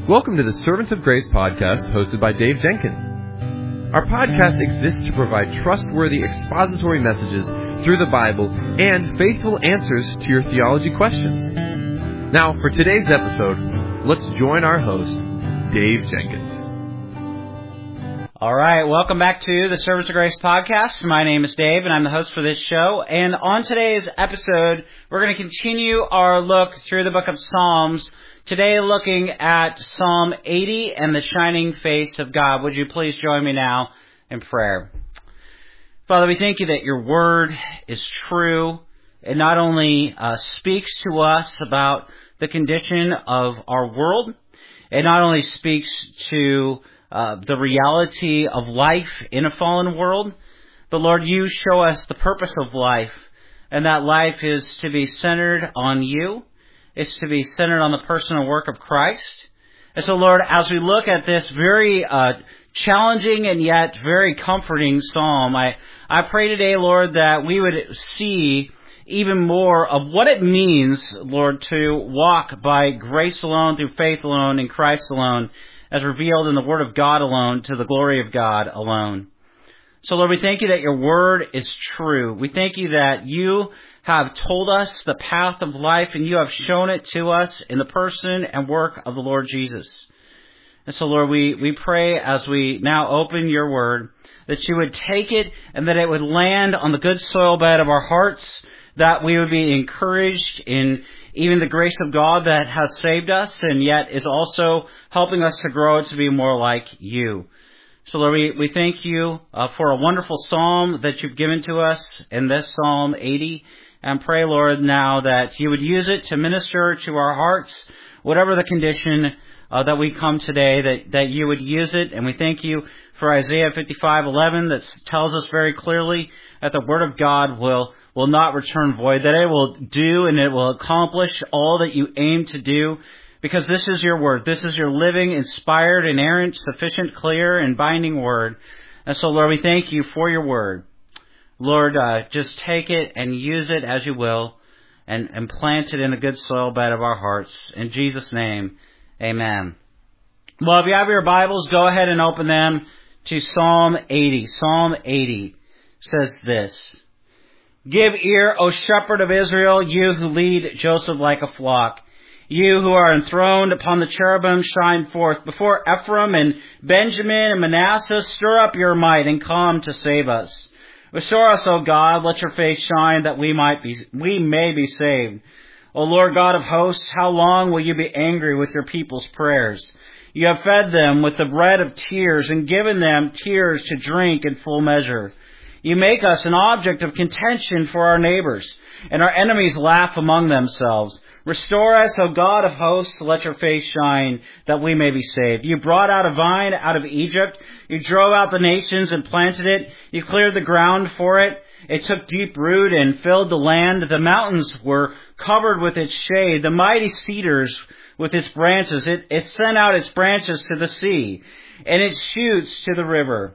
Welcome to the Servants of Grace podcast hosted by Dave Jenkins. Our podcast exists to provide trustworthy expository messages through the Bible and faithful answers to your theology questions. Now, for today's episode, let's join our host, Dave Jenkins. All right, welcome back to the Servants of Grace podcast. My name is Dave, and I'm the host for this show. And on today's episode, we're going to continue our look through the book of Psalms. Today, looking at Psalm 80 and the shining face of God. Would you please join me now in prayer? Father, we thank you that your word is true. It not only speaks to us about the condition of our world, it not only speaks to the reality of life in a fallen world, but Lord, you show us the purpose of life, and that life is to be centered on you. It's to be centered on the person and work of Christ. And so, Lord, as we look at this very challenging and yet very comforting psalm, I pray today, Lord, that we would see even more of what it means, Lord, to walk by grace alone, through faith alone, in Christ alone, as revealed in the Word of God alone, to the glory of God alone. So, Lord, we thank you that your word is true. We thank you that you have told us the path of life, and you have shown it to us in the person and work of the Lord Jesus. And so, Lord, we pray as we now open your word, that you would take it and that it would land on the good soil bed of our hearts, that we would be encouraged in even the grace of God that has saved us and yet is also helping us to grow to be more like you. So, Lord, we thank you for a wonderful psalm that you've given to us in this Psalm 80. And pray, Lord, now that you would use it to minister to our hearts, whatever the condition that we come today, that you would use it. And we thank you for Isaiah 55:11 that tells us very clearly that the Word of God will not return void, that it will do and it will accomplish all that you aim to do, because this is your Word. This is your living, inspired, inerrant, sufficient, clear, and binding Word. And so, Lord, we thank you for your Word. Lord, just take it and use it as you will and plant it in the good soil bed of our hearts. In Jesus' name, amen. Well, if you have your Bibles, go ahead and open them to Psalm 80. Psalm 80 says this: "Give ear, O shepherd of Israel, you who lead Joseph like a flock. You who are enthroned upon the cherubim, shine forth. Before Ephraim and Benjamin and Manasseh, stir up your might and come to save us. Restore us, O God, let your face shine, that we may be saved. O Lord God of hosts, how long will you be angry with your people's prayers? You have fed them with the bread of tears and given them tears to drink in full measure. You make us an object of contention for our neighbors, and our enemies laugh among themselves. Restore us, O God of hosts, let your face shine, that we may be saved. You brought out a vine out of Egypt. You drove out the nations and planted it. You cleared the ground for it. It took deep root and filled the land. The mountains were covered with its shade, the mighty cedars with its branches. It sent out its branches to the sea, and its shoots to the river.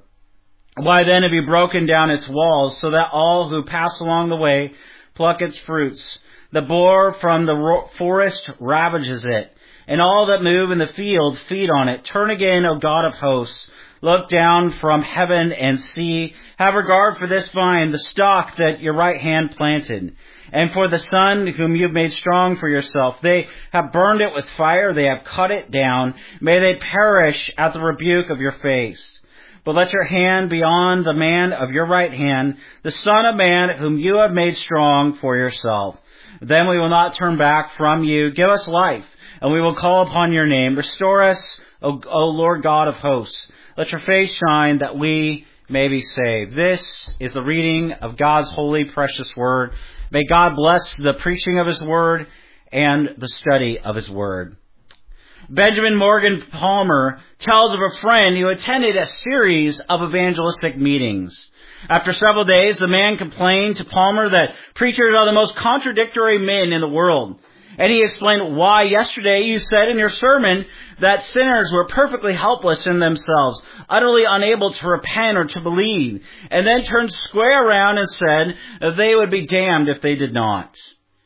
Why then have you broken down its walls, so that all who pass along the way pluck its fruits? The boar from the forest ravages it, and all that move in the field feed on it. Turn again, O God of hosts. Look down from heaven and see. Have regard for this vine, the stalk that your right hand planted, and for the son whom you have made strong for yourself. They have burned it with fire. They have cut it down. May they perish at the rebuke of your face. But let your hand be on the man of your right hand, the Son of Man whom you have made strong for yourself. Then we will not turn back from you. Give us life, and we will call upon your name. Restore us, O Lord God of hosts. Let your face shine, that we may be saved." This is the reading of God's holy, precious word. May God bless the preaching of his word and the study of his word. Benjamin Morgan Palmer tells of a friend who attended a series of evangelistic meetings. After several days, the man complained to Palmer that preachers are the most contradictory men in the world. And he explained why yesterday you said in your sermon that sinners were perfectly helpless in themselves, utterly unable to repent or to believe, and then turned square around and said that they would be damned if they did not.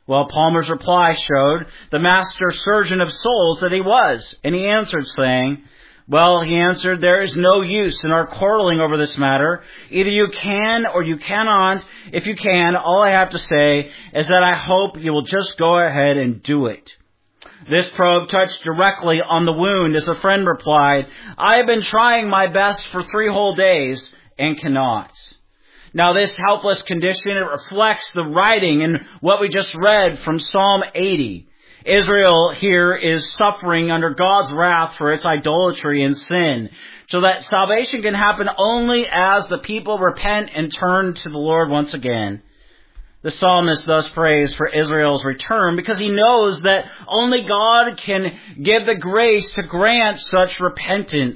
Well, Palmer's reply showed the master surgeon of souls that he was, and he answered saying, well, he answered, there is no use in our quarreling over this matter. Either you can or you cannot. If you can, all I have to say is that I hope you will just go ahead and do it. This probe touched directly on the wound as the friend replied, I have been trying my best for 3 whole days and cannot. Now this helpless condition, it reflects the writing in what we just read from Psalm 80. Israel here is suffering under God's wrath for its idolatry and sin, so that salvation can happen only as the people repent and turn to the Lord once again. The psalmist thus prays for Israel's return because he knows that only God can give the grace to grant such repentance.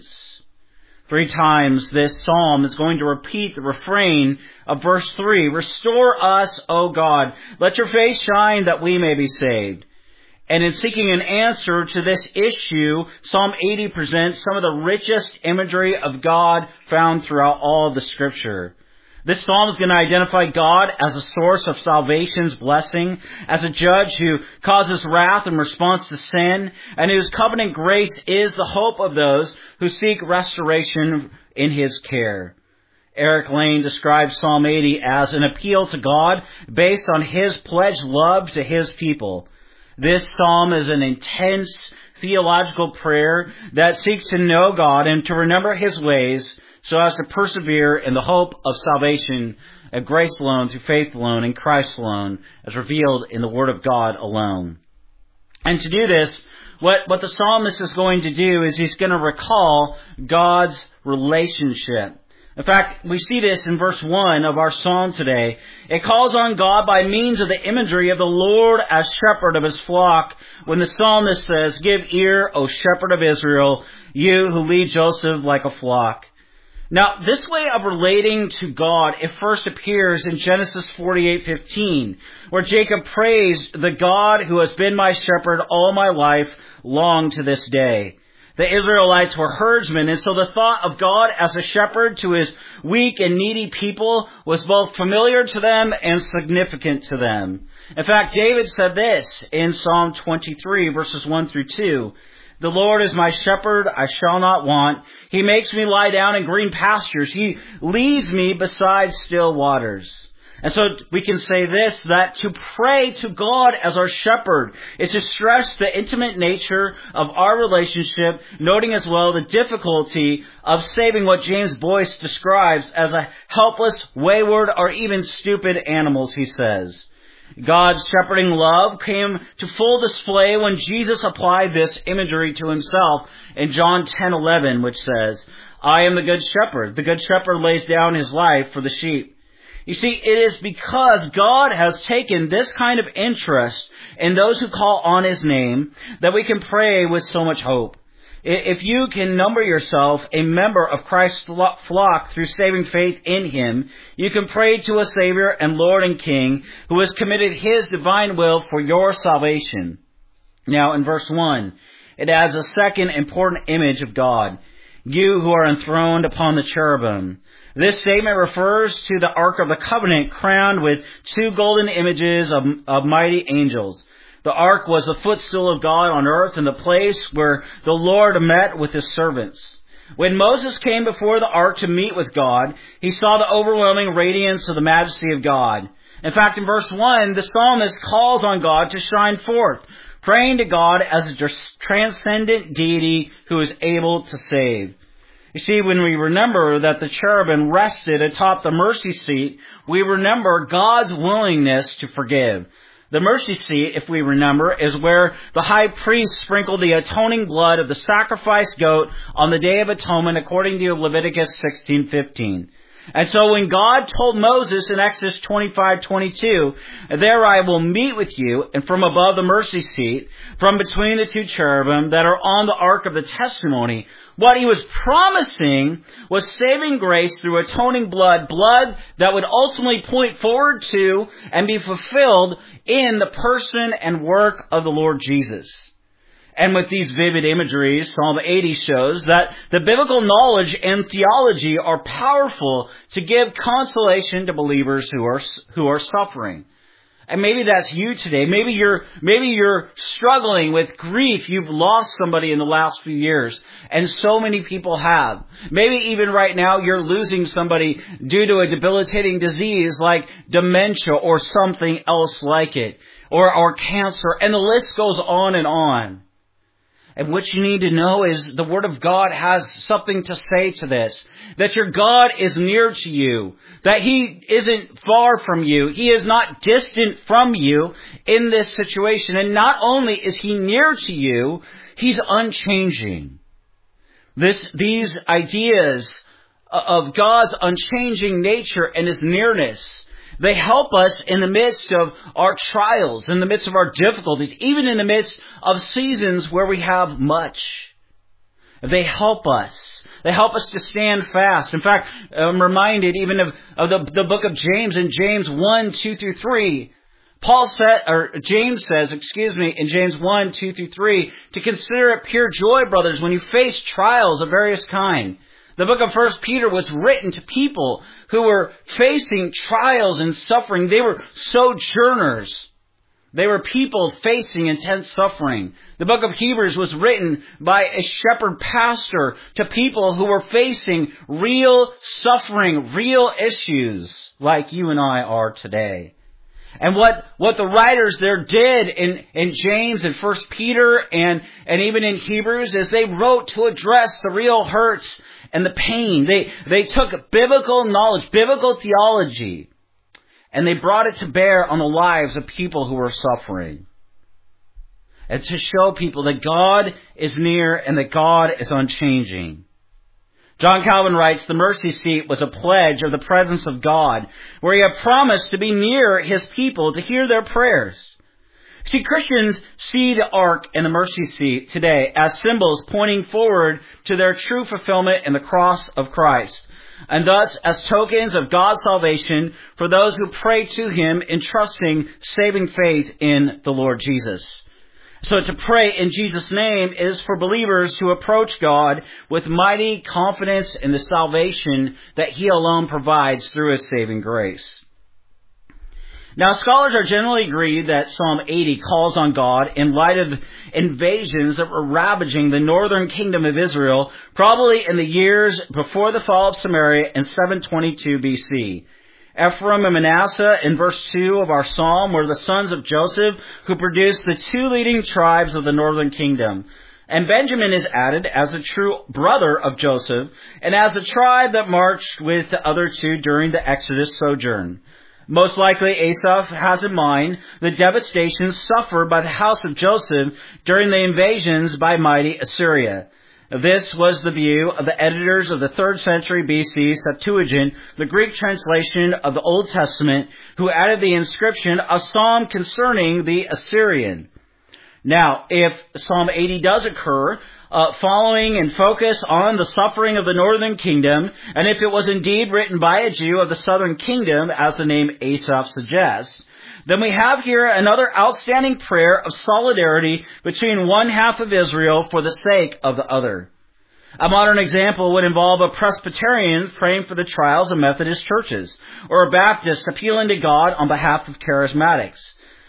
3 times this psalm is going to repeat the refrain of verse 3, Restore us, O God, let your face shine that we may be saved. And in seeking an answer to this issue, Psalm 80 presents some of the richest imagery of God found throughout all of the Scripture. This psalm is going to identify God as a source of salvation's blessing, as a judge who causes wrath in response to sin, and whose covenant grace is the hope of those who seek restoration in His care. Eric Lane describes Psalm 80 as an appeal to God based on His pledged love to His people. This psalm is an intense theological prayer that seeks to know God and to remember His ways so as to persevere in the hope of salvation of grace alone, through faith alone, in Christ alone, as revealed in the Word of God alone. And to do this, what the psalmist is going to do is he's going to recall God's relationship. In fact, we see this in verse 1 of our psalm today. It calls on God by means of the imagery of the Lord as shepherd of His flock, when the psalmist says, Give ear, O shepherd of Israel, you who lead Joseph like a flock. Now, this way of relating to God, it first appears in Genesis 48:15, where Jacob praised the God who has been my shepherd all my life, long to this day. The Israelites were herdsmen, and so the thought of God as a shepherd to His weak and needy people was both familiar to them and significant to them. In fact, David said this in Psalm 23, verses 1 through 2. The Lord is my shepherd, I shall not want. He makes me lie down in green pastures. He leads me beside still waters. And so we can say this, that to pray to God as our shepherd is to stress the intimate nature of our relationship, noting as well the difficulty of saving what James Boyce describes as a helpless, wayward, or even stupid animals, he says. God's shepherding love came to full display when Jesus applied this imagery to Himself in John 10:11, which says, I am the good shepherd. The good shepherd lays down his life for the sheep. You see, it is because God has taken this kind of interest in those who call on His name that we can pray with so much hope. If you can number yourself a member of Christ's flock through saving faith in Him, you can pray to a Savior and Lord and King who has committed His divine will for your salvation. Now, in verse 1, it adds a second important image of God. You who are enthroned upon the cherubim. This statement refers to the Ark of the Covenant crowned with 2 golden images of mighty angels. The ark was the footstool of God on earth and the place where the Lord met with His servants. When Moses came before the ark to meet with God, he saw the overwhelming radiance of the majesty of God. In fact, in verse 1, the psalmist calls on God to shine forth, praying to God as a transcendent deity who is able to save. You see, when we remember that the cherubim rested atop the mercy seat, we remember God's willingness to forgive. The mercy seat, if we remember, is where the high priest sprinkled the atoning blood of the sacrificed goat on the Day of Atonement according to Leviticus 16:15. And so when God told Moses in Exodus 25:22, there I will meet with you, and from above the mercy seat, from between the 2 cherubim that are on the ark of the testimony, what He was promising was saving grace through atoning blood that would ultimately point forward to and be fulfilled in the person and work of the Lord Jesus. And with these vivid imageries, Psalm 80 shows that the biblical knowledge and theology are powerful to give consolation to believers who are suffering. And maybe that's you today. Maybe you're struggling with grief. You've lost somebody in the last few years, and so many people have. Maybe even right now you're losing somebody due to a debilitating disease like dementia or something else like it, or cancer, and the list goes on and on. And what you need to know is the Word of God has something to say to this. That your God is near to you. That He isn't far from you. He is not distant from you in this situation. And not only is He near to you, He's unchanging. These ideas of God's unchanging nature and His nearness, they help us in the midst of our trials, in the midst of our difficulties, even in the midst of seasons where we have much. They help us. They help us to stand fast. In fact, I'm reminded even of the book of James in James 1, 2 through 3. James says, in James 1, 2 through 3, to consider it pure joy, brothers, when you face trials of various kind. The book of 1 Peter was written to people who were facing trials and suffering. They were sojourners. They were people facing intense suffering. The book of Hebrews was written by a shepherd pastor to people who were facing real suffering, real issues like you and I are today. And what the writers there did in James and 1 Peter and even in Hebrews is they wrote to address the real hurts and the pain. They took biblical knowledge, biblical theology, and they brought it to bear on the lives of people who were suffering. And to show people that God is near and that God is unchanging. John Calvin writes, the mercy seat was a pledge of the presence of God, where He had promised to be near His people to hear their prayers. See, Christians see the ark and the mercy seat today as symbols pointing forward to their true fulfillment in the cross of Christ, and thus as tokens of God's salvation for those who pray to Him in trusting saving faith in the Lord Jesus. So to pray in Jesus' name is for believers to approach God with mighty confidence in the salvation that He alone provides through His saving grace. Now, scholars are generally agreed that Psalm 80 calls on God in light of invasions that were ravaging the northern kingdom of Israel, probably in the years before the fall of Samaria in 722 BC. Ephraim and Manasseh in verse 2 of our psalm were the sons of Joseph who produced the two leading tribes of the northern kingdom. And Benjamin is added as a true brother of Joseph and as a tribe that marched with the other two during the Exodus sojourn. Most likely, Asaph has in mind the devastation suffered by the house of Joseph during the invasions by mighty Assyria. This was the view of the editors of the 3rd century BC Septuagint, the Greek translation of the Old Testament, who added the inscription, a psalm concerning the Assyrian. Now, if Psalm 80 does occur, following and focus on the suffering of the northern kingdom, and if it was indeed written by a Jew of the southern kingdom, as the name Asaph suggests, then we have here another outstanding prayer of solidarity between one half of Israel for the sake of the other. A modern example would involve a Presbyterian praying for the trials of Methodist churches, or a Baptist appealing to God on behalf of charismatics.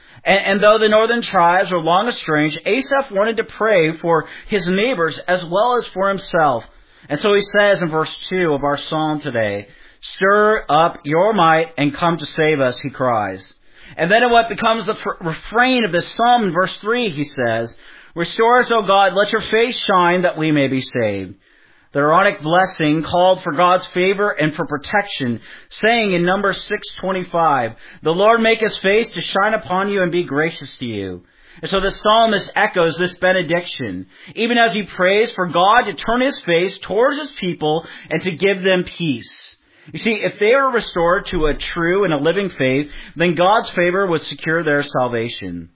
And though the northern tribes were long estranged, Asaph wanted to pray for his neighbors as well as for himself. And so he says in verse 2 of our psalm today, stir up your might and come to save us, he cries. And then in what becomes the refrain of this psalm in verse 3, he says, restore us, O God, let your face shine that we may be saved. The Aaronic blessing called for God's favor and for protection, saying in Numbers 6:25, the Lord make His face to shine upon you and be gracious to you. And so the psalmist echoes this benediction, even as he prays for God to turn His face towards His people and to give them peace. You see, if they were restored to a true and a living faith, then God's favor would secure their salvation.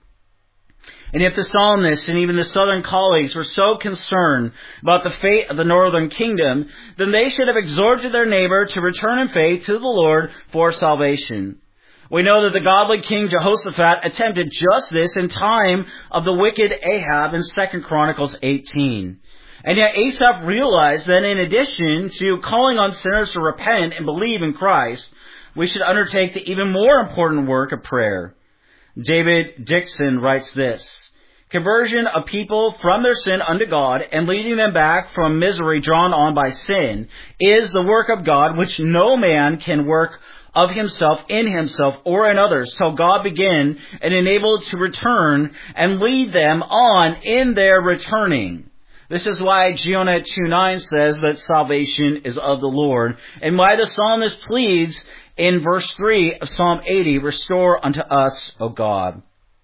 And if the psalmist and even the southern colleagues were so concerned about the fate of the northern kingdom, then they should have exhorted their neighbor to return in faith to the Lord for salvation. We know that the godly King Jehoshaphat attempted just this in time of the wicked Ahab in 2 Chronicles 18. And yet Asaph realized that in addition to calling on sinners to repent and believe in Christ, we should undertake the even more important work of prayer. David Dixon writes this: conversion of people from their sin unto God and leading them back from misery drawn on by sin is the work of God, which no man can work of himself, in himself, or in others, till God begin and enable to return and lead them on in their returning. This is why Jonah 2:9 says that salvation is of the Lord, and why the psalmist pleads in verse 3 of Psalm 80, restore unto us, O God.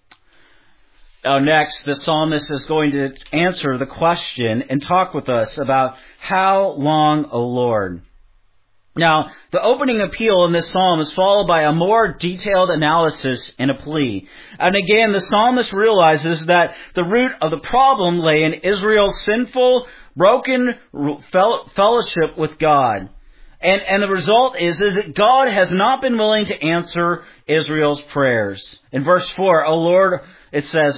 Now next, the psalmist is going to answer the question and talk with us about how long, O Lord? Now, the opening appeal in this psalm is followed by a more detailed analysis and a plea. And again, the psalmist realizes that the root of the problem lay in Israel's sinful, broken fellowship with God. And the result is that God has not been willing to answer Israel's prayers. In verse 4, O Lord, it says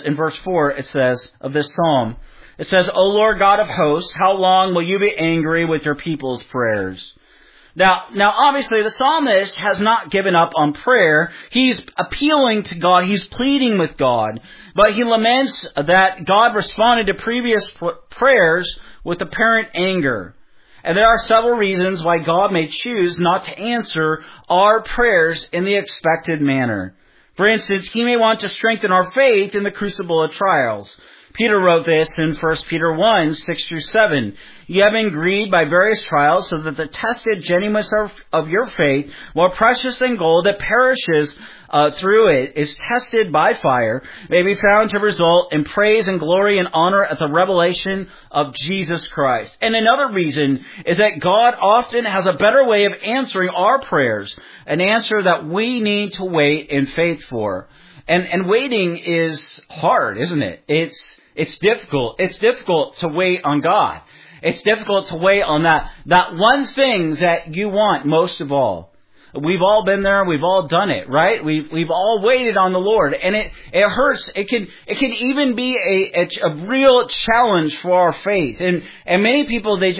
of this psalm, it says, O Lord God of hosts, how long will you be angry with your people's prayers? Now obviously the psalmist has not given up on prayer. He's appealing to God. He's pleading with God. But he laments that God responded to previous prayers with apparent anger. And there are several reasons why God may choose not to answer our prayers in the expected manner. For instance, He may want to strengthen our faith in the crucible of trials. Peter wrote this in 1 Peter 1, 6 through 7. You have been grieved by various trials, so that the tested genuineness of your faith, more precious than gold that perishes through it, is tested by fire, may be found to result in praise and glory and honor at the revelation of Jesus Christ. And another reason is that God often has a better way of answering our prayers, an answer that we need to wait in faith for. And waiting is hard, isn't it? It's difficult. It's difficult to wait on God. It's difficult to wait on that one thing that you want most of all. We've all been there. We've all done it, right? We've all waited on the Lord, and it hurts. It can even be a real challenge for our faith. And many people they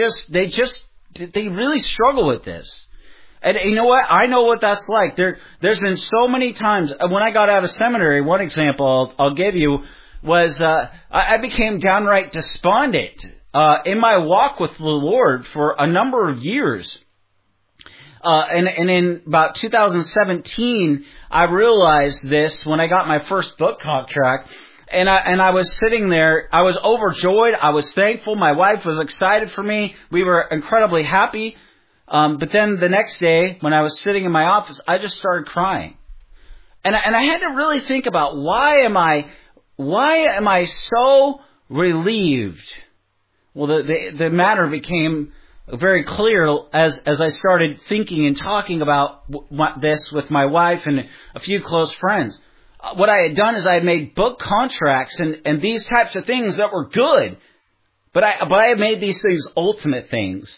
really struggle with this. And you know what? I know what that's like. There's been so many times when I got out of seminary. One example I'll give you was I became downright despondent in my walk with the Lord for a number of years. And in about 2017, I realized this when I got my first book contract. And I was sitting there. I was overjoyed. I was thankful. My wife was excited for me. We were incredibly happy. But then the next day, when I was sitting in my office, I just started crying. And I had to really think about why am I so relieved? Well, the matter became very clear as I started thinking and talking about this with my wife and a few close friends. What I had done is I had made book contracts and these types of things that were good. But I had made these things ultimate things.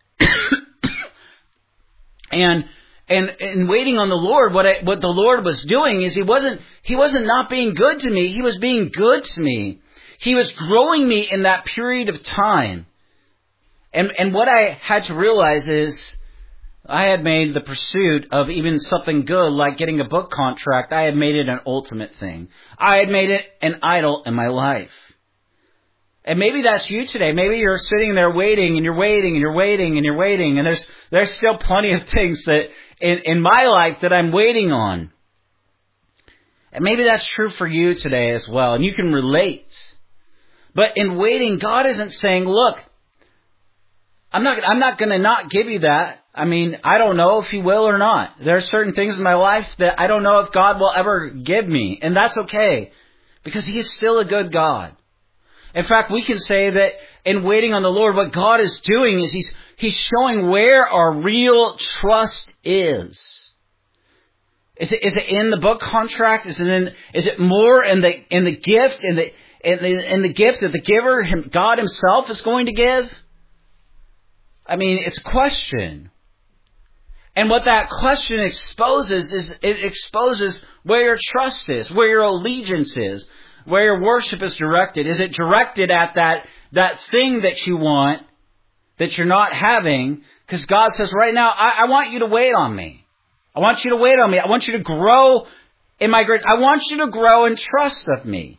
And waiting on the Lord, what the Lord was doing is He wasn't not being good to me. He was being good to me. He was growing me in that period of time. And what I had to realize is I had made the pursuit of even something good like getting a book contract, I had made it an ultimate thing. I had made it an idol in my life. And maybe that's you today. Maybe you're sitting there waiting and you're waiting and you're waiting and you're waiting. And there's still plenty of things that in my life that I'm waiting on. And maybe that's true for you today as well. And you can relate. But in waiting, God isn't saying, look, I'm not going to not give you that. I mean, I don't know if He will or not. There are certain things in my life that I don't know if God will ever give me. And that's okay. Because He is still a good God. In fact, we can say that in waiting on the Lord, what God is doing is He's showing where our real trust is. Is it in the book contract? Is it more in the gift in the gift that the giver, God Himself, is going to give? I mean, it's a question. And what that question exposes is it exposes where your trust is, where your allegiance is. Where your worship is directed. Is it directed at that thing that you want, that you're not having? Because God says right now, I want you to wait on me. I want you to wait on me. I want you to grow in my grace. I want you to grow in trust of me.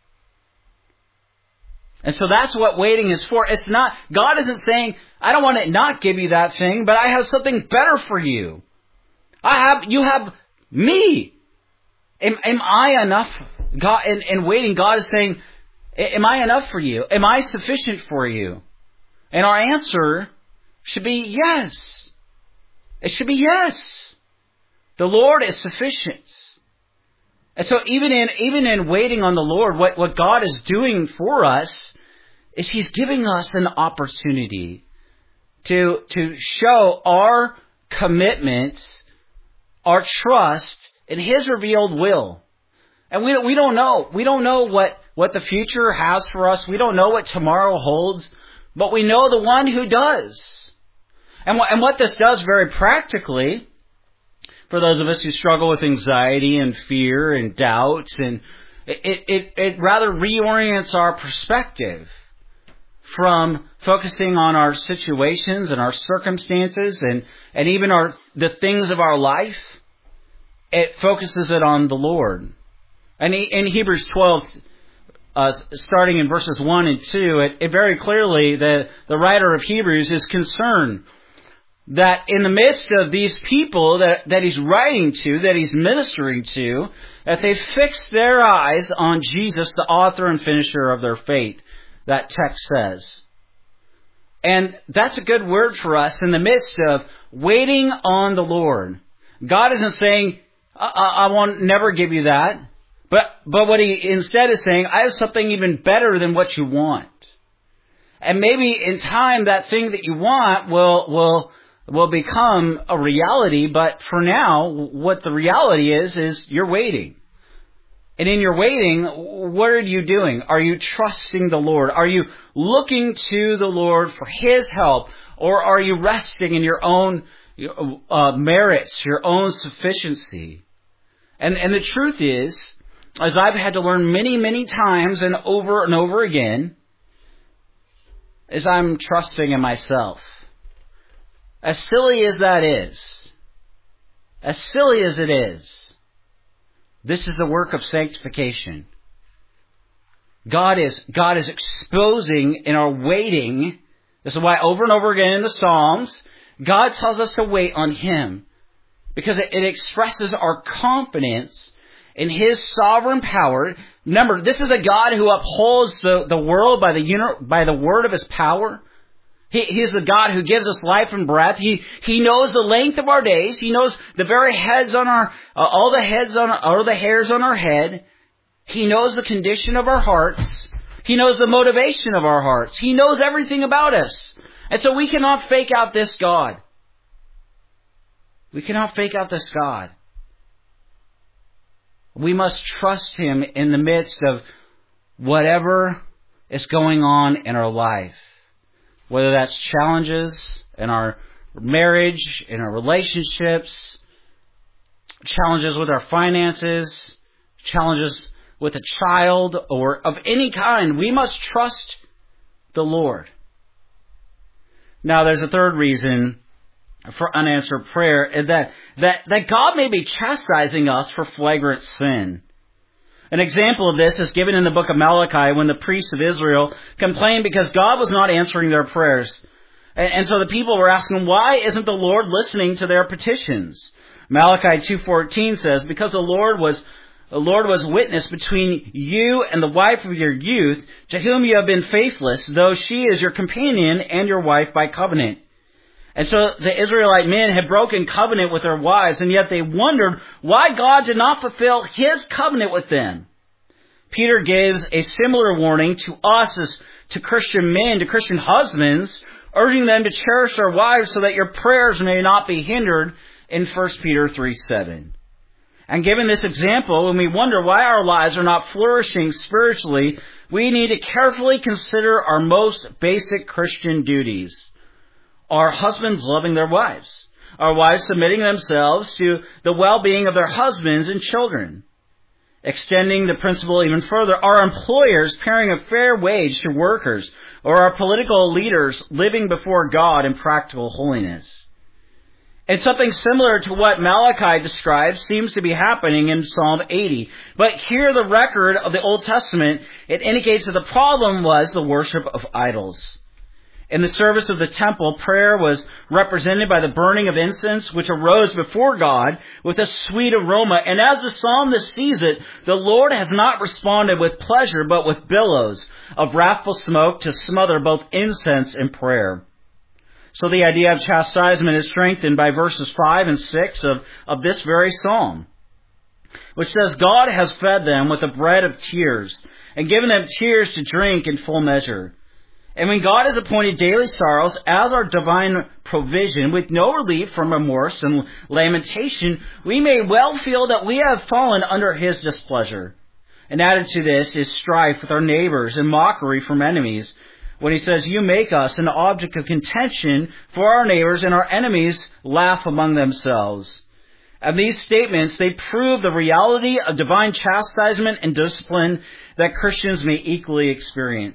And so that's what waiting is for. It's not, God isn't saying, I don't want to not give you that thing, but I have something better for you. You have me. Am I enough? God, in waiting, God is saying, am I enough for you? Am I sufficient for you? And our answer should be yes. It should be yes. The Lord is sufficient. And so even in waiting on the Lord, what God is doing for us is He's giving us an opportunity to show our commitment, our trust in His revealed will. And we don't know. We don't know what the future has for us. We don't know what tomorrow holds. But we know the one who does. And what this does very practically, for those of us who struggle with anxiety and fear and doubts, and it rather reorients our perspective from focusing on our situations and our circumstances and even the things of our life. It focuses it on the Lord. And in Hebrews 12, starting in verses 1 and 2, it very clearly, the writer of Hebrews is concerned that in the midst of these people that he's writing to, that he's ministering to, that they fix their eyes on Jesus, the author and finisher of their faith, that text says. And that's a good word for us in the midst of waiting on the Lord. God isn't saying, I won't never give you that. But what He instead is saying, I have something even better than what you want. And maybe in time that thing that you want will become a reality, but for now, what the reality is you're waiting. And in your waiting, what are you doing? Are you trusting the Lord? Are you looking to the Lord for His help? Or are you resting in your own merits, your own sufficiency? And the truth is, as I've had to learn many, many times and over again, is I'm trusting in myself. As silly as that is, as silly as it is, this is a work of sanctification. God is exposing in our waiting. This is why over and over again in the Psalms, God tells us to wait on Him. Because it expresses our confidence in His sovereign power. Remember, this is a God who upholds the world by the word of His power. He is the God who gives us life and breath. He knows the length of our days. He knows the very heads on all the hairs on our head. He knows the condition of our hearts. He knows the motivation of our hearts. He knows everything about us. And so we cannot fake out this God. We cannot fake out this God. We must trust Him in the midst of whatever is going on in our life. Whether that's challenges in our marriage, in our relationships, challenges with our finances, challenges with a child, or of any kind, we must trust the Lord. Now, there's a third reason for unanswered prayer, that God may be chastising us for flagrant sin. An example of this is given in the book of Malachi when the priests of Israel complained because God was not answering their prayers. And so the people were asking, why isn't the Lord listening to their petitions? Malachi 2:14 says, because the Lord was witness between you and the wife of your youth, to whom you have been faithless, though she is your companion and your wife by covenant. And so the Israelite men had broken covenant with their wives, and yet they wondered why God did not fulfill His covenant with them. Peter gives a similar warning to us as to Christian men, to Christian husbands, urging them to cherish their wives so that your prayers may not be hindered in 1 Peter 3:7. And given this example, when we wonder why our lives are not flourishing spiritually, we need to carefully consider our most basic Christian duties. Are husbands loving their wives? Are wives submitting themselves to the well-being of their husbands and children? Extending the principle even further, are employers paying a fair wage to workers? Or are political leaders living before God in practical holiness? And something similar to what Malachi describes seems to be happening in Psalm 80. But here the record of the Old Testament, it indicates that the problem was the worship of idols. In the service of the temple, prayer was represented by the burning of incense, which arose before God with a sweet aroma. And as the psalmist sees it, the Lord has not responded with pleasure, but with billows of wrathful smoke to smother both incense and prayer. So the idea of chastisement is strengthened by verses 5 and 6 of this very psalm, which says, God has fed them with the bread of tears and given them tears to drink in full measure. And when God has appointed daily sorrows as our divine provision, with no relief from remorse and lamentation, we may well feel that we have fallen under His displeasure. And added to this is strife with our neighbors and mockery from enemies, when He says, you make us an object of contention for our neighbors, and our enemies laugh among themselves. And these statements, they prove the reality of divine chastisement and discipline that Christians may equally experience.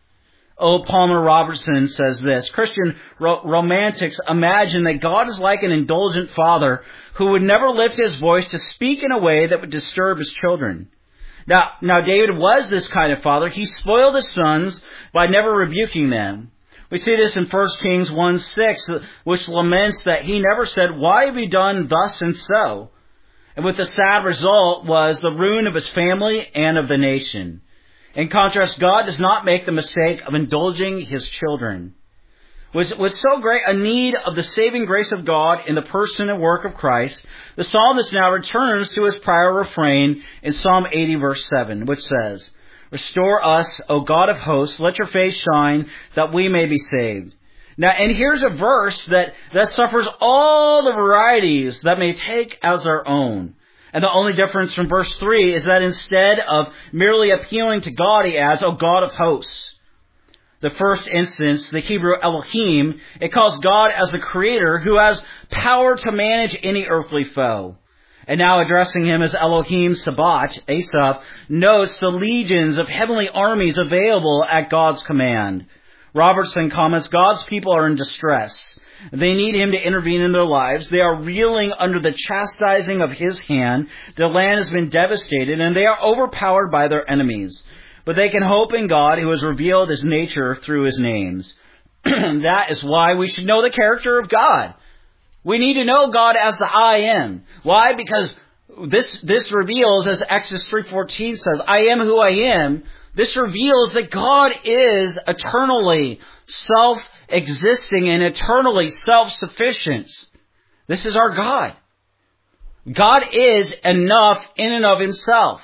O. Palmer Robertson says this, Christian romantics imagine that God is like an indulgent father who would never lift his voice to speak in a way that would disturb his children. Now David was this kind of father. He spoiled his sons by never rebuking them. We see this in 1 Kings 1:6, which laments that he never said, why have you done thus and so? And with the sad result was the ruin of his family and of the nation. In contrast, God does not make the mistake of indulging His children. With so great a need of the saving grace of God in the person and work of Christ, the psalmist now returns to his prior refrain in Psalm 80 verse 7, which says, restore us, O God of hosts, let your face shine, that we may be saved. Now, and here's a verse that suffers all the varieties that may take as their own. And the only difference from verse 3 is that instead of merely appealing to God, he adds, O God of hosts. The first instance, the Hebrew Elohim, it calls God as the creator who has power to manage any earthly foe. And now addressing him as Elohim Sabaoth, Asaph notes the legions of heavenly armies available at God's command. Robertson comments, God's people are in distress. They need Him to intervene in their lives. They are reeling under the chastising of His hand. Their land has been devastated, and they are overpowered by their enemies. But they can hope in God, who has revealed His nature through His names. That is why we should know the character of God. We need to know God as the I Am. Why? Because this reveals, as Exodus 3:14 says, I am who I am. This reveals that God is eternally self-existing and eternally self-sufficient. This is our God. God is enough in and of Himself.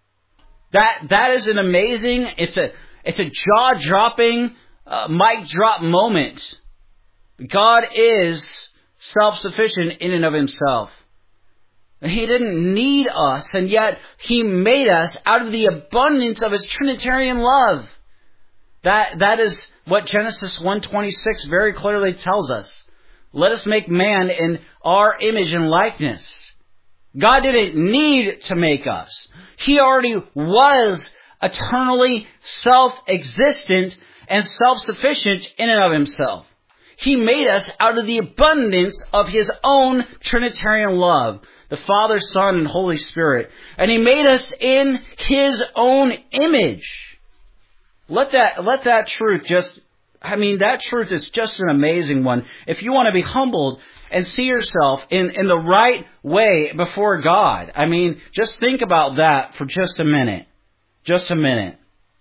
That is an amazing, it's a jaw-dropping, mic drop moment. God is self-sufficient in and of Himself. He didn't need us, and yet He made us out of the abundance of His Trinitarian love. That is what Genesis 1:26 very clearly tells us. Let us make man in our image and likeness. God didn't need to make us. He already was eternally self-existent and self-sufficient in and of Himself. He made us out of the abundance of His own Trinitarian love, the Father, Son, and Holy Spirit. And He made us in His own image. Let that truth that truth is just an amazing one. If you want to be humbled and see yourself in the right way before God, just think about that for just a minute. Just a minute.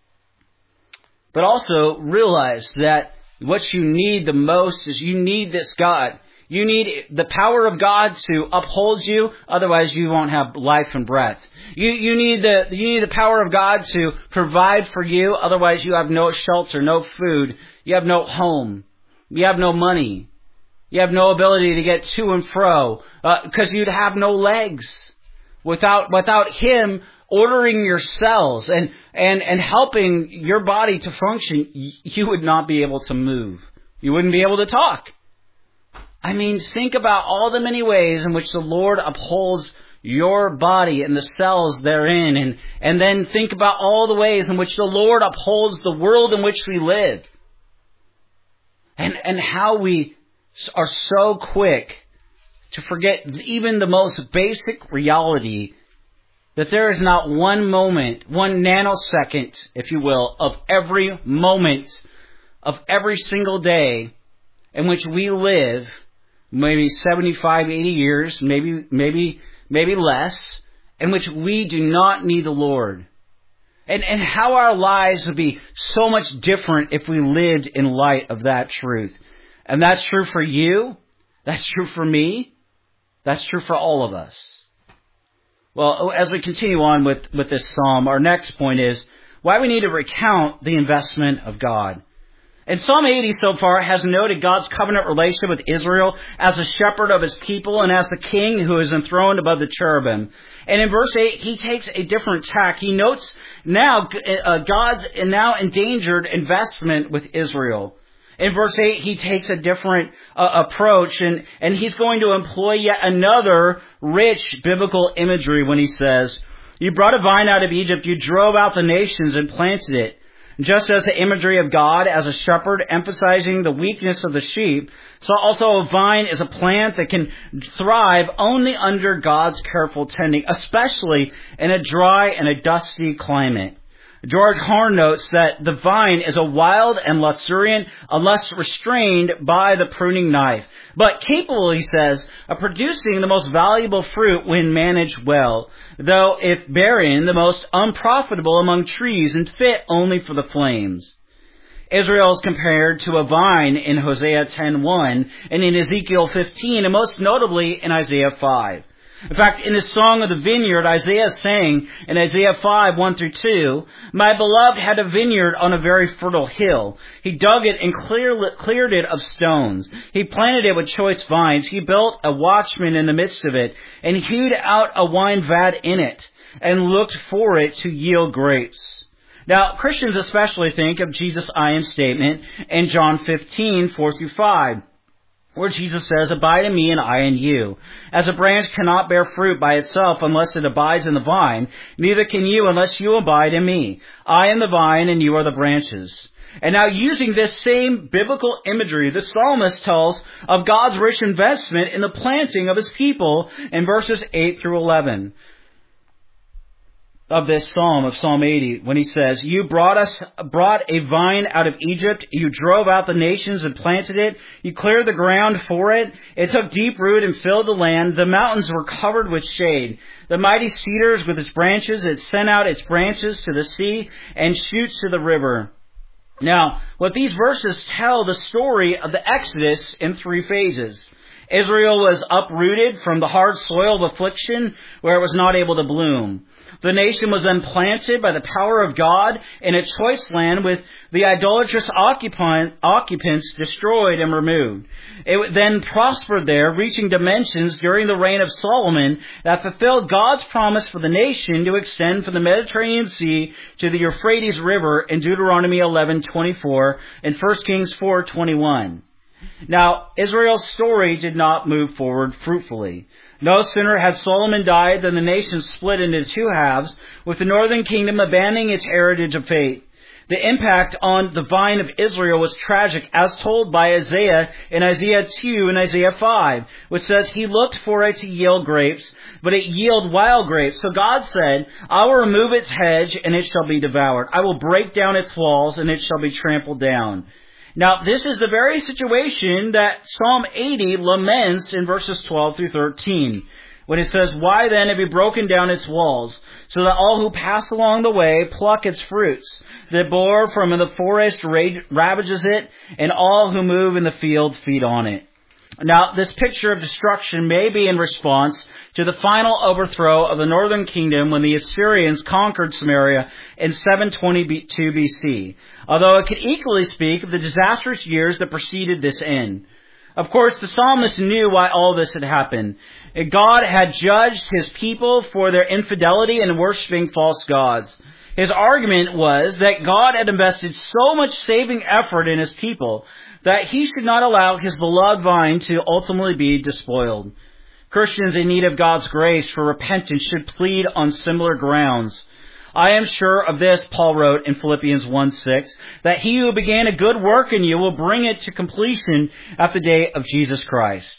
But also realize that what you need the most is you need this God. You need the power of God to uphold you, otherwise you won't have life and breath. You need the power of God to provide for you, otherwise you have no shelter, no food, you have no home, you have no money, you have no ability to get to and fro, because you'd have no legs. Without Him ordering your cells and helping your body to function, you would not be able to move. You wouldn't be able to talk. Think about all the many ways in which the Lord upholds your body and the cells therein. And then think about all the ways in which the Lord upholds the world in which we live. And how we are so quick to forget even the most basic reality that there is not one moment, one nanosecond, if you will, of every moment of every single day in which we live, maybe 75, 80 years, maybe less, in which we do not need the Lord. And how our lives would be so much different if we lived in light of that truth. And that's true for you. That's true for me. That's true for all of us. Well, as we continue on with this psalm, our next point is why we need to recount the investment of God. And Psalm 80 so far has noted God's covenant relationship with Israel as a shepherd of his people and as the king who is enthroned above the cherubim. And in verse 8, he takes a different tack. He notes now God's now endangered investment with Israel. In verse 8, he takes a different approach, and he's going to employ yet another rich biblical imagery when he says, "You brought a vine out of Egypt, you drove out the nations and planted it." Just as the imagery of God as a shepherd emphasizing the weakness of the sheep, so also a vine is a plant that can thrive only under God's careful tending, especially in a dry and a dusty climate. George Horne notes that the vine is a wild and luxuriant unless restrained by the pruning knife, but capable, he says, of producing the most valuable fruit when managed well, though if barren, the most unprofitable among trees and fit only for the flames. Israel is compared to a vine in Hosea 10:1 and in Ezekiel 15, and most notably in Isaiah 5. In fact, in his Song of the Vineyard, Isaiah sang in Isaiah 5:1-2, "My beloved had a vineyard on a very fertile hill. He dug it and cleared it of stones. He planted it with choice vines. He built a watchman in the midst of it, and hewed out a wine vat in it, and looked for it to yield grapes." Now, Christians especially think of Jesus' I am statement in John 15:4-5. where Jesus says, "Abide in me and I in you. As a branch cannot bear fruit by itself unless it abides in the vine, neither can you unless you abide in me. I am the vine and you are the branches." And now using this same biblical imagery, the psalmist tells of God's rich investment in the planting of his people in verses 8-11. Of this psalm, of Psalm 80, when he says, "You brought a vine out of Egypt, you drove out the nations and planted it, you cleared the ground for it, it took deep root and filled the land, the mountains were covered with shade, the mighty cedars with its branches, it sent out its branches to the sea and shoots to the river." Now, what these verses tell the story of the Exodus in 3 phases. Israel was uprooted from the hard soil of affliction where it was not able to bloom. The nation was then planted by the power of God in a choice land with the idolatrous occupants destroyed and removed. It then prospered there, reaching dimensions during the reign of Solomon that fulfilled God's promise for the nation to extend from the Mediterranean Sea to the Euphrates River in Deuteronomy 11:24 and 1 Kings 4:21. Now, Israel's story did not move forward fruitfully. No sooner had Solomon died than the nation split into 2 halves, with the northern kingdom abandoning its heritage of faith. The impact on the vine of Israel was tragic, as told by Isaiah in Isaiah 2 and Isaiah 5, which says, "He looked for it to yield grapes, but it yielded wild grapes. So God said, I will remove its hedge, and it shall be devoured. I will break down its walls, and it shall be trampled down." Now, this is the very situation that Psalm 80 laments in verses 12-13, when it says, "Why then have you broken down its walls, so that all who pass along the way pluck its fruits? The boar from the forest ravages it, and all who move in the field feed on it." Now, this picture of destruction may be in response to the final overthrow of the northern kingdom when the Assyrians conquered Samaria in 722 BC, although it could equally speak of the disastrous years that preceded this end. Of course, the psalmist knew why all this had happened. God had judged his people for their infidelity and worshiping false gods. His argument was that God had invested so much saving effort in his people that he should not allow his beloved vine to ultimately be despoiled. Christians in need of God's grace for repentance should plead on similar grounds. "I am sure of this," Paul wrote in Philippians 1:6, "that he who began a good work in you will bring it to completion at the day of Jesus Christ."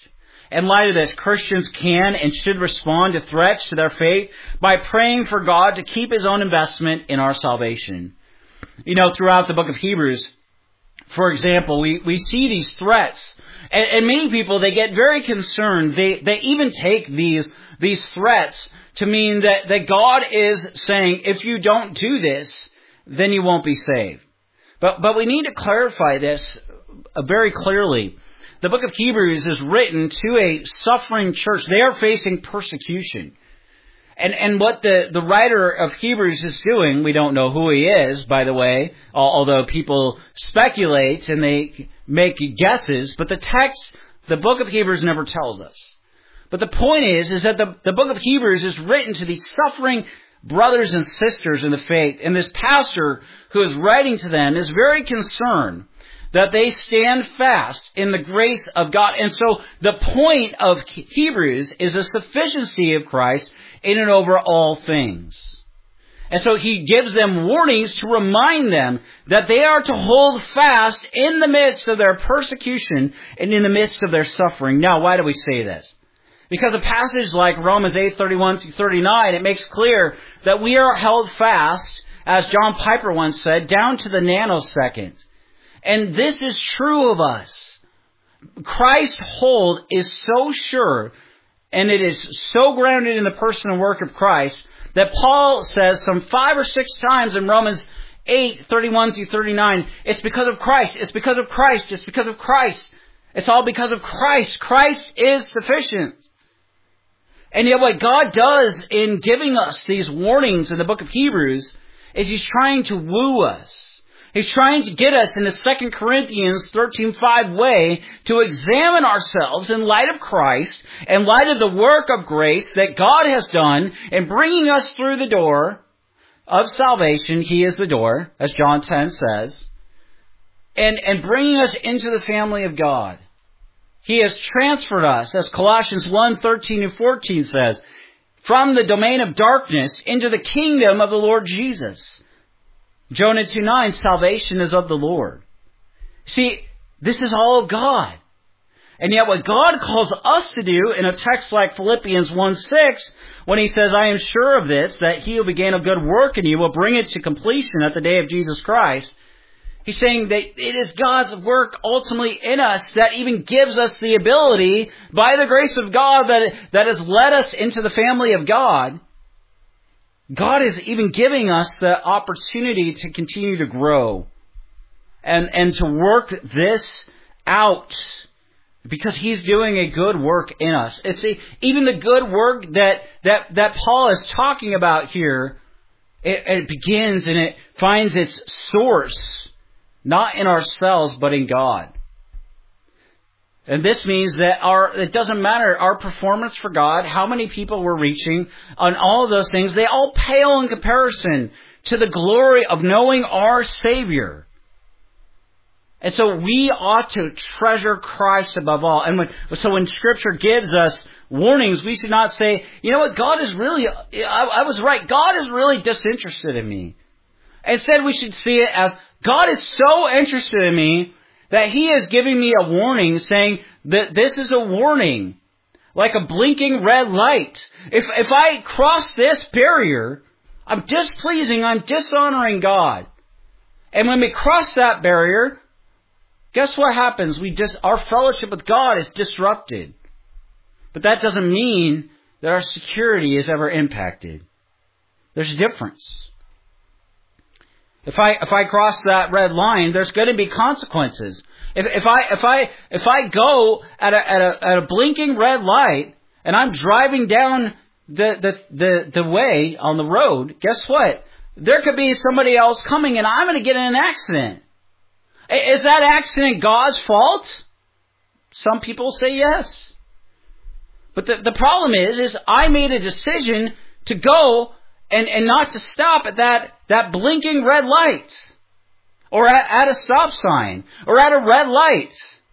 in light of this, Christians can and should respond to threats to their faith by praying for God to keep His own investment in our salvation. Throughout the book of Hebrews, for example, we see these threats. And many people, they get very concerned. They even take these threats to mean that God is saying, if you don't do this, then you won't be saved. But we need to clarify this very clearly. The book of Hebrews is written to a suffering church. They are facing persecution. And what the writer of Hebrews is doing, we don't know who he is, by the way, although people speculate and they make guesses, but the book of Hebrews never tells us. But the point is that the book of Hebrews is written to these suffering brothers and sisters in the faith, and this pastor who is writing to them is very concerned that they stand fast in the grace of God. And so the point of Hebrews is the sufficiency of Christ in and over all things. And so he gives them warnings to remind them that they are to hold fast in the midst of their persecution and in the midst of their suffering. Now, why do we say this? Because a passage like Romans 8:31-39, it makes clear that we are held fast, as John Piper once said, down to the nanosecond. And this is true of us. Christ's hold is so sure, and it is so grounded in the person and work of Christ, that Paul says some 5 or 6 times in Romans 8:31-39, it's because of Christ, it's because of Christ, it's because of Christ. It's all because of Christ. Christ is sufficient. And yet what God does in giving us these warnings in the book of Hebrews is He's trying to woo us. He's trying to get us in the 2 Corinthians 13:5 way to examine ourselves in light of Christ, in light of the work of grace that God has done in bringing us through the door of salvation. He is the door, as John 10 says, and bringing us into the family of God. He has transferred us, as Colossians 1:13-14 says, from the domain of darkness into the kingdom of the Lord Jesus. Jonah 2:9, salvation is of the Lord. See, this is all of God. And yet what God calls us to do in a text like Philippians 1:6, when He says, I am sure of this, that He who began a good work in you will bring it to completion at the day of Jesus Christ. He's saying that it is God's work ultimately in us that even gives us the ability, by the grace of God, that has led us into the family of God. God is even giving us the opportunity to continue to grow and to work this out, because He's doing a good work in us. And see, even the good work that Paul is talking about here, it begins and it finds its source not in ourselves, but in God. And this means that it doesn't matter our performance for God, how many people we're reaching, on all of those things, they all pale in comparison to the glory of knowing our Savior. And so we ought to treasure Christ above all. And when Scripture gives us warnings, we should not say, you know what, God is really, I was right, God is really disinterested in me. Instead, we should see it as, God is so interested in me that He is giving me a warning, saying that this is a warning, like a blinking red light. If I cross this barrier, I'm displeasing, I'm dishonoring God. And when we cross that barrier, guess what happens? Our fellowship with God is disrupted. But that doesn't mean that our security is ever impacted. There's a difference. If I cross that red line, there's going to be consequences. If I go at a blinking red light and I'm driving down the way on the road, guess what? There could be somebody else coming and I'm going to get in an accident. Is that accident God's fault? Some people say yes. But the problem is I made a decision to go and not to stop at that blinking red light, or at a stop sign, or at a red light.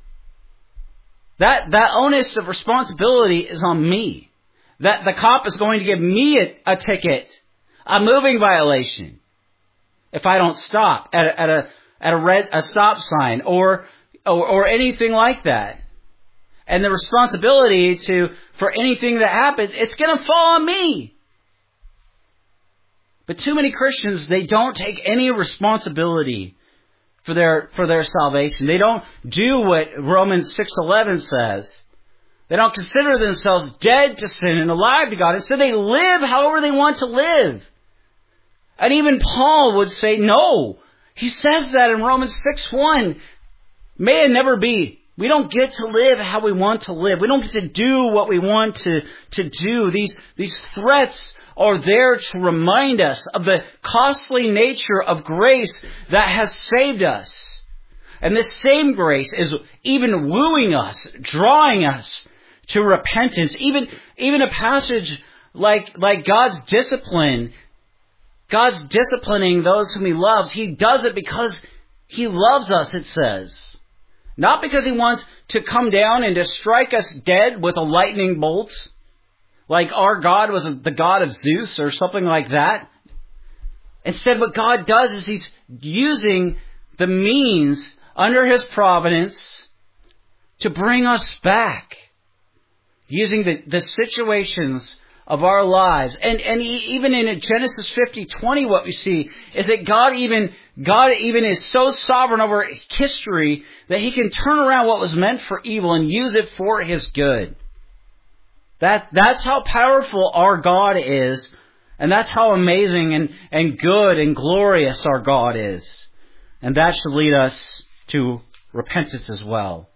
That onus of responsibility is on me. That the cop is going to give me a ticket, a moving violation, if I don't stop at a stop sign or anything like that. And the responsibility for anything that happens, it's going to fall on me. But too many Christians, they don't take any responsibility for their salvation. They don't do what Romans 6:11 says. They don't consider themselves dead to sin and alive to God. Instead, they live however they want to live. And even Paul would say no. He says that in Romans 6:1. May it never be. We don't get to live how we want to live. We don't get to do what we want to do. These threats are there to remind us of the costly nature of grace that has saved us. And this same grace is even wooing us, drawing us to repentance. Even a passage like God's discipline. God's disciplining those whom He loves. He does it because He loves us, it says. Not because He wants to come down and to strike us dead with a lightning bolt, like our God was the God of Zeus or something like that. Instead, what God does is He's using the means under His providence to bring us back. Using the situations of our lives. And even in Genesis 50:20, what we see is that God even is so sovereign over history that He can turn around what was meant for evil and use it for His good. That's how powerful our God is, and that's how amazing and good and glorious our God is. And that should lead us to repentance as well.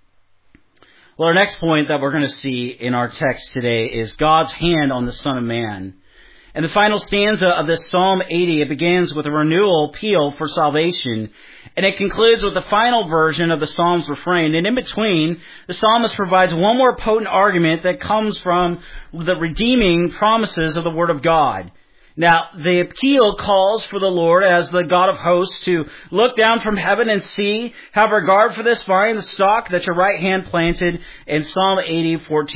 Well, our next point that we're going to see in our text today is God's hand on the Son of Man. In the final stanza of this Psalm 80, it begins with a renewal appeal for salvation, and it concludes with the final version of the Psalm's refrain. And in between, the psalmist provides one more potent argument that comes from the redeeming promises of the Word of God. Now, the appeal calls for the Lord as the God of hosts to look down from heaven and see, have regard for this vine, the stalk that your right hand planted, in Psalm 80,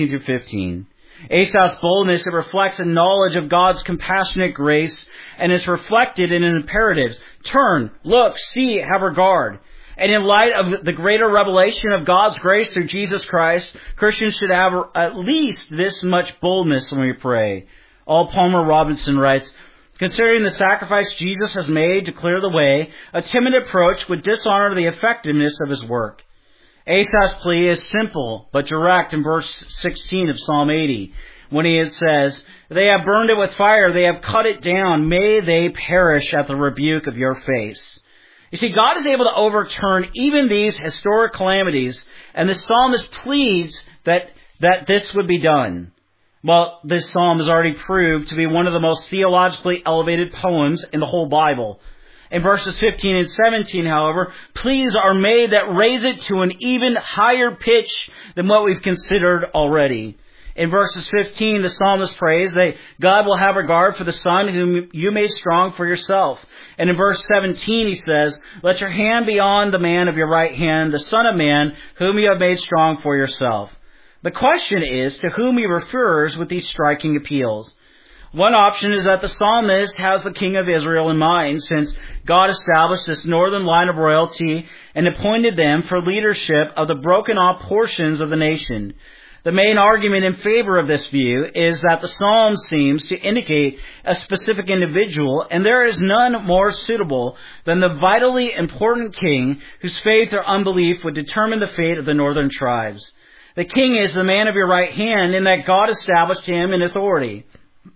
14-15. Asaph's boldness, it reflects a knowledge of God's compassionate grace, and is reflected in an imperative. Turn, look, see, have regard. And in light of the greater revelation of God's grace through Jesus Christ, Christians should have at least this much boldness when we pray. All Palmer Robinson writes, considering the sacrifice Jesus has made to clear the way, a timid approach would dishonor the effectiveness of His work. Asaph's plea is simple but direct in verse 16 of Psalm 80, when he says, they have burned it with fire, they have cut it down, may they perish at the rebuke of your face. You see, God is able to overturn even these historic calamities, and the psalmist pleads that this would be done. Well, this psalm is already proved to be one of the most theologically elevated poems in the whole Bible. In verses 15 and 17, however, pleas are made that raise it to an even higher pitch than what we've considered already. In verses 15, the psalmist prays that God will have regard for the Son whom you made strong for yourself. And in verse 17, he says, let your hand be on the man of your right hand, the Son of Man, whom you have made strong for yourself. The question is to whom he refers with these striking appeals. One option is that the psalmist has the king of Israel in mind, since God established this northern line of royalty and appointed them for leadership of the broken off portions of the nation. The main argument in favor of this view is that the psalm seems to indicate a specific individual, and there is none more suitable than the vitally important king whose faith or unbelief would determine the fate of the northern tribes. The king is the man of your right hand, in that God established him in authority.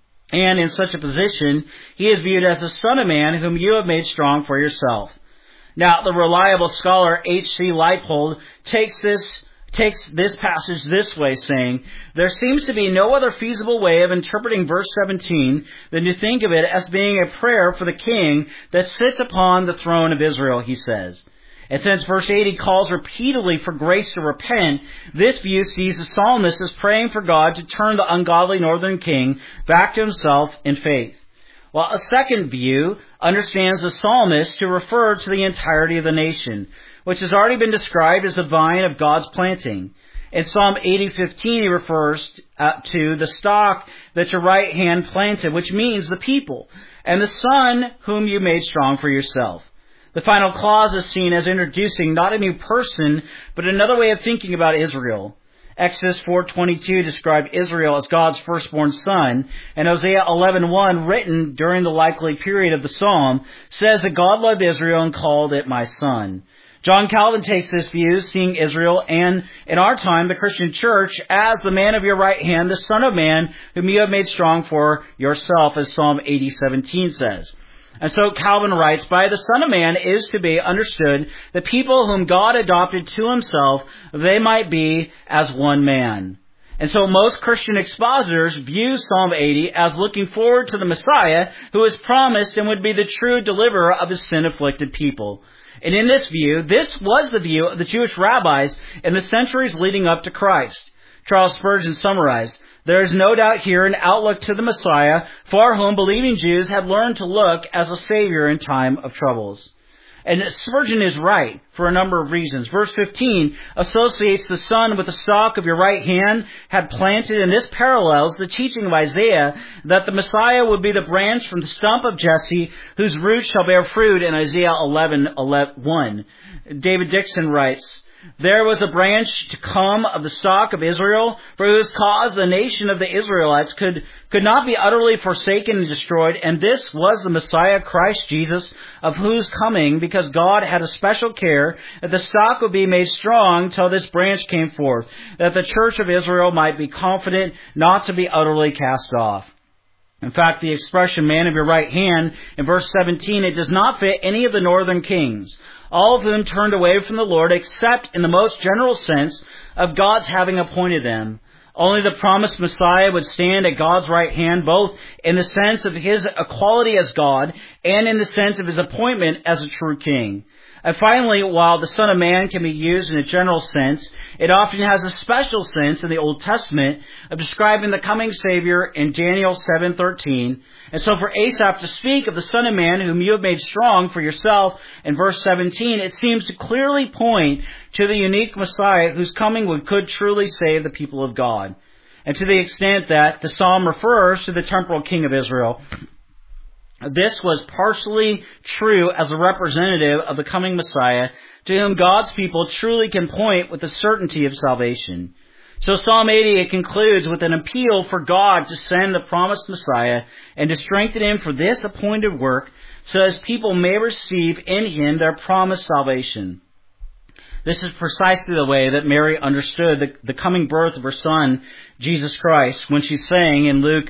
And in such a position, he is viewed as the Son of Man whom you have made strong for yourself. Now, the reliable scholar H.C. Leipold takes this passage this way, saying, there seems to be no other feasible way of interpreting verse 17 than to think of it as being a prayer for the king that sits upon the throne of Israel, he says. And since verse 80 calls repeatedly for grace to repent, this view sees the psalmist as praying for God to turn the ungodly northern king back to himself in faith. While a second view understands the psalmist to refer to the entirety of the nation, which has already been described as the vine of God's planting. In Psalm 80:15, he refers to the stock that your right hand planted, which means the people, and the Son whom you made strong for yourself. The final clause is seen as introducing not a new person, but another way of thinking about Israel. Exodus 4:22 described Israel as God's firstborn son, and Hosea 11:1, written during the likely period of the psalm, says that God loved Israel and called it my son. John Calvin takes this view, seeing Israel and, in our time, the Christian church as the man of your right hand, the Son of Man, whom you have made strong for yourself, as Psalm 80:17 says. And so Calvin writes, by the Son of Man is to be understood the people whom God adopted to himself, they might be as one man. And so most Christian expositors view Psalm 80 as looking forward to the Messiah who is promised and would be the true deliverer of his sin-afflicted people. And in this view, this was the view of the Jewish rabbis in the centuries leading up to Christ. Charles Spurgeon summarized, there is no doubt here an outlook to the Messiah for whom believing Jews had learned to look as a Savior in time of troubles. And Spurgeon is right for a number of reasons. Verse 15 associates the Son with the stalk of your right hand had planted, and this parallels the teaching of Isaiah that the Messiah would be the branch from the stump of Jesse, whose roots shall bear fruit in Isaiah 11:1. David Dixon writes, there was a branch to come of the stock of Israel, for whose cause the nation of the Israelites could not be utterly forsaken and destroyed, and this was the Messiah, Christ Jesus, of whose coming, because God had a special care that the stock would be made strong till this branch came forth, that the church of Israel might be confident not to be utterly cast off. In fact, the expression, man of your right hand, in verse 17, it does not fit any of the northern kings, all of whom turned away from the Lord, except in the most general sense of God's having appointed them. Only the promised Messiah would stand at God's right hand, both in the sense of his equality as God and in the sense of his appointment as a true king. And finally, while the Son of Man can be used in a general sense, it often has a special sense in the Old Testament of describing the coming Savior in Daniel 7:13. And so for Asaph to speak of the Son of Man whom you have made strong for yourself in verse 17, it seems to clearly point to the unique Messiah whose coming could truly save the people of God. And to the extent that the psalm refers to the temporal king of Israel, this was partially true as a representative of the coming Messiah to whom God's people truly can point with the certainty of salvation. So Psalm 80, it concludes with an appeal for God to send the promised Messiah and to strengthen him for this appointed work so as people may receive in him their promised salvation. This is precisely the way that Mary understood the coming birth of her son, Jesus Christ, when she sang in Luke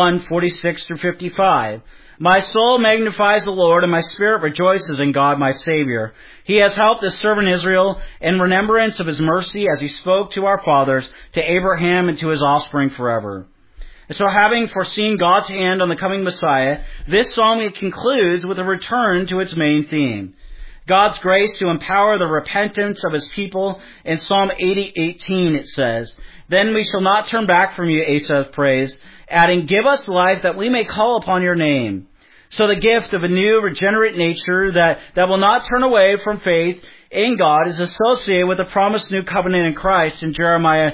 1:46-55, my soul magnifies the Lord, and my spirit rejoices in God my Savior. He has helped his servant Israel in remembrance of his mercy as he spoke to our fathers, to Abraham and to his offspring forever. And so having foreseen God's hand on the coming Messiah, this psalm concludes with a return to its main theme. God's grace to empower the repentance of his people. In Psalm 80:18 it says, then we shall not turn back from you, Asaph prays, adding, give us life that we may call upon your name. So the gift of a new regenerate nature that will not turn away from faith in God is associated with the promised new covenant in Christ in Jeremiah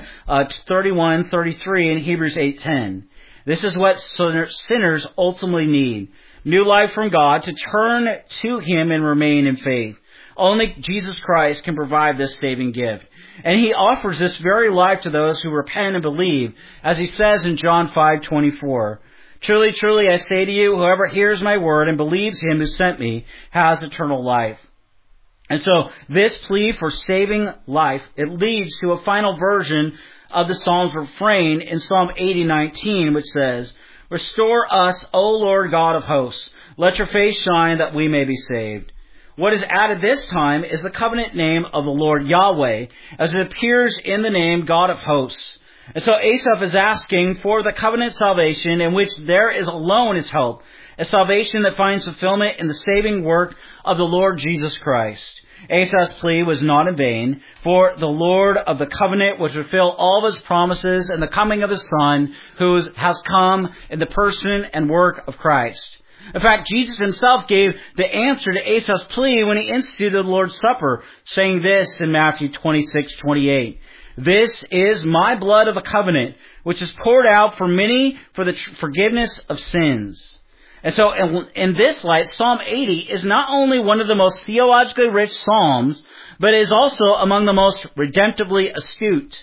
31:33 and Hebrews 8:10. This is what sinners ultimately need. New life from God to turn to him and remain in faith. Only Jesus Christ can provide this saving gift. And he offers this very life to those who repent and believe, as he says in John 5:24. Truly, truly, I say to you, whoever hears my word and believes him who sent me has eternal life. And so this plea for saving life, it leads to a final version of the Psalm's refrain in Psalm 80:19, which says, restore us, O Lord God of hosts. Let your face shine that we may be saved. What is added this time is the covenant name of the Lord Yahweh, as it appears in the name God of hosts. And so Asaph is asking for the covenant salvation in which there is alone is hope, a salvation that finds fulfillment in the saving work of the Lord Jesus Christ. Asaph's plea was not in vain, for the Lord of the covenant would fulfill all of his promises in the coming of his Son, who has come in the person and work of Christ. In fact, Jesus himself gave the answer to Asaph's plea when he instituted the Lord's Supper, saying this in Matthew 26:28. This is my blood of a covenant, which is poured out for many for the forgiveness of sins. And so in this light, Psalm 80 is not only one of the most theologically rich psalms, but is also among the most redemptively astute.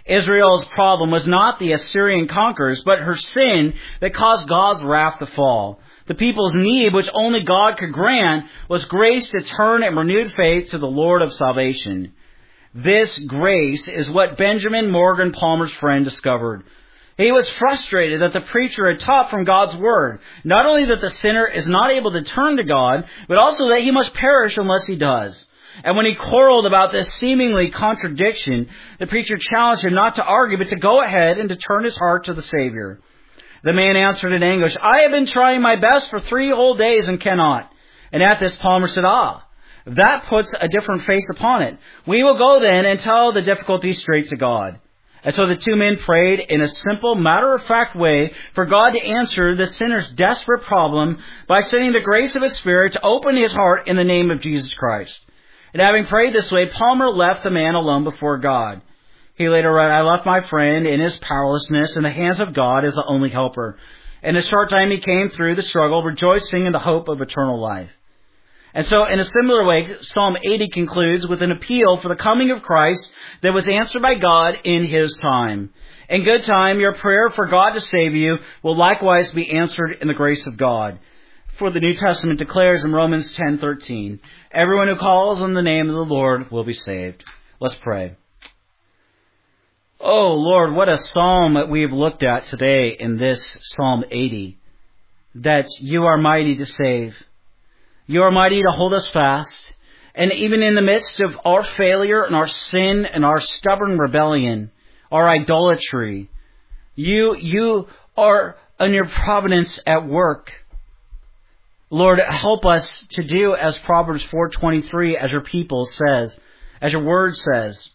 Israel's problem was not the Assyrian conquerors, but her sin that caused God's wrath to fall. The people's need, which only God could grant, was grace to turn in renewed faith to the Lord of salvation. This grace is what Benjamin Morgan Palmer's friend discovered. He was frustrated that the preacher had taught from God's Word, not only that the sinner is not able to turn to God, but also that he must perish unless he does. And when he quarreled about this seemingly contradiction, the preacher challenged him not to argue, but to go ahead and to turn his heart to the Savior. The man answered in anguish, "I have been trying my best for 3 whole days and cannot." And at this Palmer said, "That puts a different face upon it. We will go then and tell the difficulty straight to God." And so the two men prayed in a simple, matter-of-fact way for God to answer the sinner's desperate problem by sending the grace of His Spirit to open his heart in the name of Jesus Christ. And having prayed this way, Palmer left the man alone before God. He later wrote, "I left my friend in his powerlessness in the hands of God as the only helper. In a short time he came through the struggle, rejoicing in the hope of eternal life." And so, in a similar way, Psalm 80 concludes with an appeal for the coming of Christ that was answered by God in His time. In good time, your prayer for God to save you will likewise be answered in the grace of God. For the New Testament declares in Romans 10:13, "Everyone who calls on the name of the Lord will be saved." Let's pray. Oh, Lord, what a psalm that we've looked at today in this Psalm 80. That you are mighty to save. You are mighty to hold us fast. And even in the midst of our failure and our sin and our stubborn rebellion, our idolatry, you are in your providence at work. Lord, help us to do as Proverbs 4:23, as your people says, as your word says,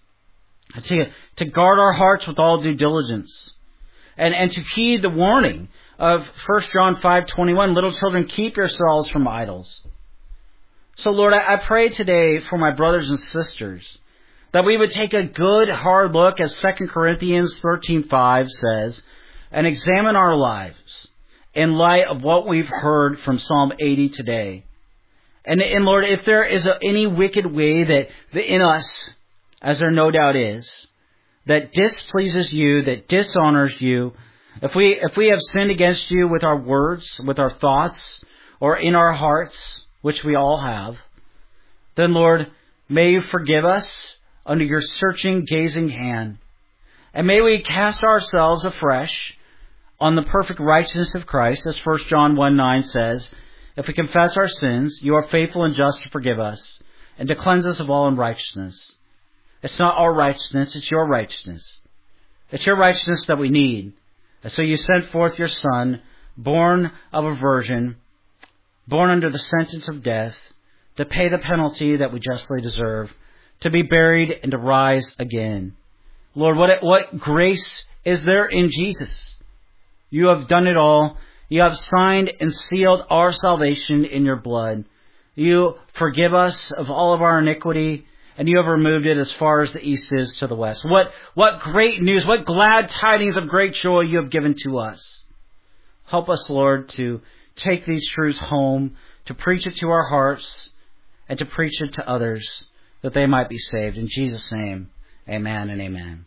to guard our hearts with all due diligence, and to heed the warning of 1 John 5:21, "Little children, keep yourselves from idols." So, Lord, I pray today for my brothers and sisters that we would take a good, hard look, as 2 Corinthians 13:5 says, and examine our lives in light of what we've heard from Psalm 80 today. And Lord, if there is any wicked way that in us, as there no doubt is, that displeases you, that dishonors you, if we have sinned against you with our words, with our thoughts, or in our hearts, which we all have, then, Lord, may you forgive us under your searching, gazing hand. And may we cast ourselves afresh on the perfect righteousness of Christ, as 1 John 1:9 says, "If we confess our sins, you are faithful and just to forgive us and to cleanse us of all unrighteousness." It's not our righteousness, it's your righteousness. It's your righteousness that we need. And so you sent forth your Son, born of a virgin, born under the sentence of death, to pay the penalty that we justly deserve, to be buried and to rise again. Lord, what grace is there in Jesus? You have done it all. You have signed and sealed our salvation in your blood. You forgive us of all of our iniquity, and you have removed it as far as the east is to the west. What great news, what glad tidings of great joy you have given to us. Help us, Lord, to take these truths home, to preach it to our hearts, and to preach it to others, that they might be saved. In Jesus' name, amen and amen.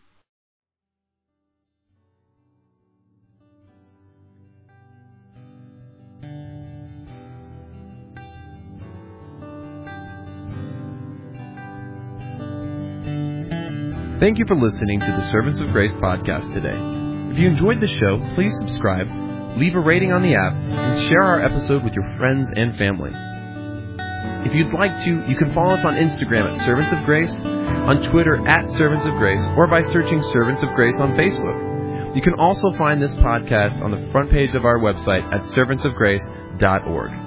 Thank you for listening to the Servants of Grace podcast today. If you enjoyed the show, please subscribe, leave a rating on the app, and share our episode with your friends and family. If you'd like to, you can follow us on Instagram at Servants of Grace, on Twitter at Servants of Grace, or by searching Servants of Grace on Facebook. You can also find this podcast on the front page of our website at servantsofgrace.org.